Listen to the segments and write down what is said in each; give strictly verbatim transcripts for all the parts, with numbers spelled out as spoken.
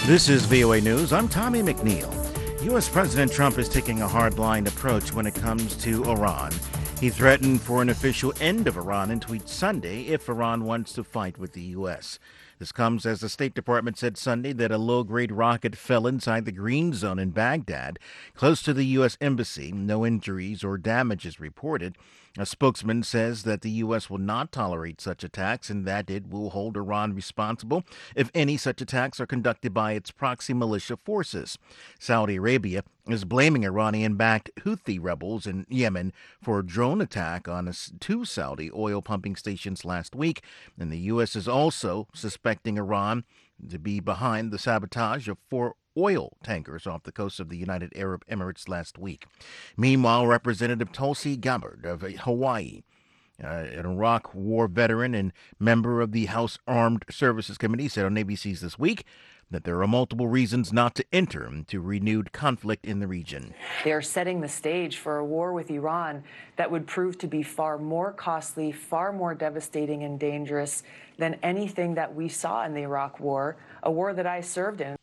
This is V O A News. I'm Tommy McNeil. U S. President Trump is taking a hard-line approach when it comes to Iran. He threatened for an official end of Iran in tweets Sunday if Iran wants to fight with the U S. This comes as the State Department said Sunday that a low-grade rocket fell inside the Green Zone in Baghdad, close to the U S. Embassy. No injuries or damages reported. A spokesman says that the U S will not tolerate such attacks and that it will hold Iran responsible if any such attacks are conducted by its proxy militia forces. Saudi Arabia is blaming Iranian-backed Houthi rebels in Yemen for a drone attack on two Saudi oil pumping stations last week, and the U S is also suspecting Iran to be behind the sabotage of four oil tankers off the coast of the United Arab Emirates last week. Meanwhile, Representative Tulsi Gabbard of Hawaii, uh, an Iraq War veteran and member of the House Armed Services Committee, said on A B C's This Week that there are multiple reasons not to enter into renewed conflict in the region. They are setting the stage for a war with Iran that would prove to be far more costly, far more devastating and dangerous than anything that we saw in the Iraq War, a war that I served in.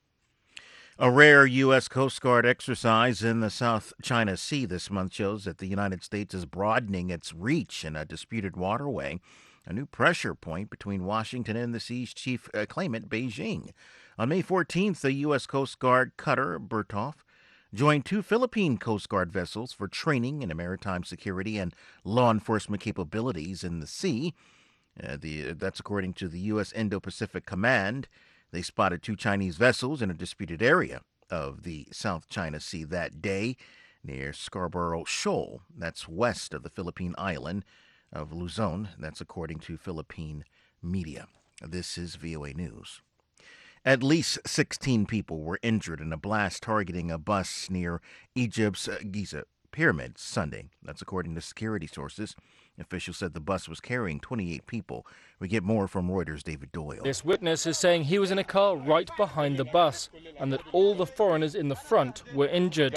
A rare U S. Coast Guard exercise in the South China Sea this month shows that the United States is broadening its reach in a disputed waterway, a new pressure point between Washington and the sea's chief uh, claimant, Beijing. On May fourteenth, the U S. Coast Guard cutter Bertholf joined two Philippine Coast Guard vessels for training in maritime security and law enforcement capabilities in the sea. Uh, the, that's according to the U S. Indo-Pacific Command. They spotted two Chinese vessels in a disputed area of the South China Sea that day near Scarborough Shoal. That's west of the Philippine island of Luzon. That's according to Philippine media. This is V O A News. At least sixteen people were injured in a blast targeting a bus near Egypt's Giza Pyramids Sunday. That's according to security sources. Officials said the bus was carrying twenty-eight people. We get more from Reuters' David Doyle. This witness is saying he was in a car right behind the bus and that all the foreigners in the front were injured.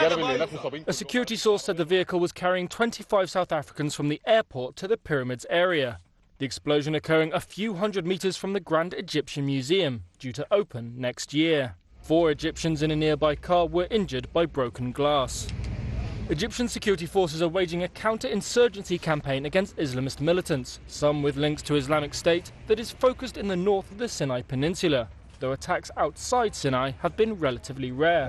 A security source said the vehicle was carrying twenty-five South Africans from the airport to the pyramids area. The explosion occurring a few hundred meters from the Grand Egyptian Museum, due to open next year. Four Egyptians in a nearby car were injured by broken glass. Egyptian security forces are waging a counter-insurgency campaign against Islamist militants, some with links to Islamic State, that is focused in the north of the Sinai Peninsula, though attacks outside Sinai have been relatively rare.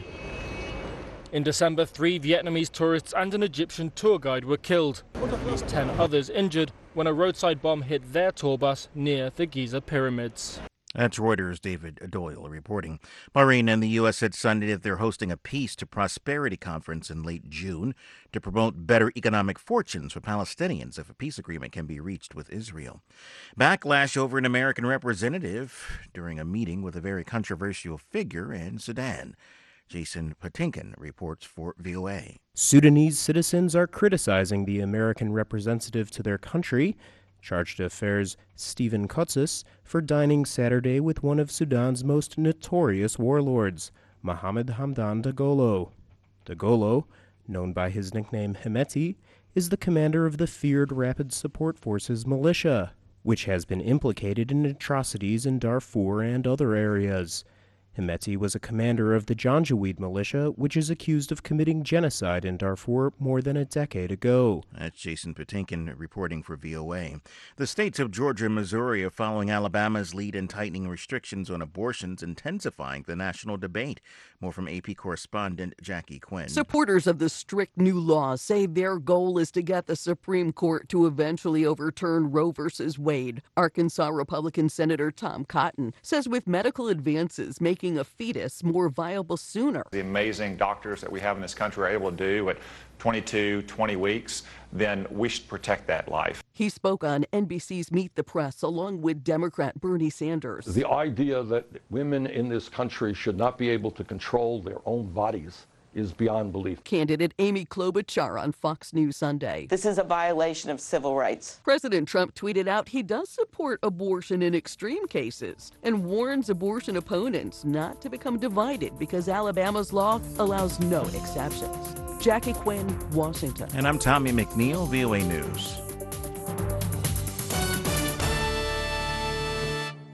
In December, three Vietnamese tourists and an Egyptian tour guide were killed, at least ten others injured when a roadside bomb hit their tour bus near the Giza Pyramids. That's Reuters' David Doyle reporting. Bahrain and the U S said Sunday that they're hosting a Peace to Prosperity conference in late June to promote better economic fortunes for Palestinians if a peace agreement can be reached with Israel. Backlash over an American representative during a meeting with a very controversial figure in Sudan. Jason Patinkin reports for V O A. Sudanese citizens are criticizing the American representative to their country, Chargé d'Affaires Stephen Kotzis, for dining Saturday with one of Sudan's most notorious warlords, Mohamed Hamdan Dagalo. Dagalo, known by his nickname Hemeti, is the commander of the feared Rapid Support Forces militia, which has been implicated in atrocities in Darfur and other areas. Hemeti was a commander of the Janjaweed militia, which is accused of committing genocide in Darfur more than a decade ago. That's Jason Patinkin reporting for V O A. The states of Georgia and Missouri are following Alabama's lead in tightening restrictions on abortions, intensifying the national debate. More from A P correspondent Jackie Quinn. Supporters of the strict new laws say their goal is to get the Supreme Court to eventually overturn Roe versus Wade. Arkansas Republican Senator Tom Cotton says with medical advances making a fetus more viable sooner. The amazing doctors that we have in this country are able to do at twenty-two, twenty weeks, then we should protect that life. He spoke on N B C's Meet the Press along with Democrat Bernie Sanders. The idea that women in this country should not be able to control their own bodies is beyond belief. Candidate Amy Klobuchar on Fox News Sunday. This is a violation of civil rights. President Trump tweeted out he does support abortion in extreme cases and warns abortion opponents not to become divided because Alabama's law allows no exceptions. Jackie Quinn, Washington. And I'm Tommy McNeil, V O A News.